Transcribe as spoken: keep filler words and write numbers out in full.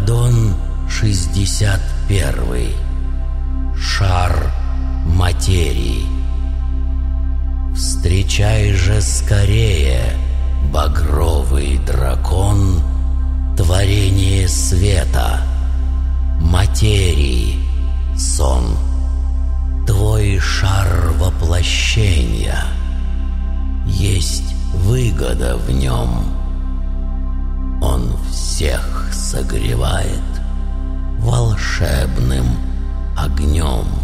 Аддон шестьдесят первый. Шар материи. Встречай же скорее, багровый дракон, творение света, материи, сон. Твой шар воплощения. Есть выгода в нем. Он всех согревает волшебным огнем.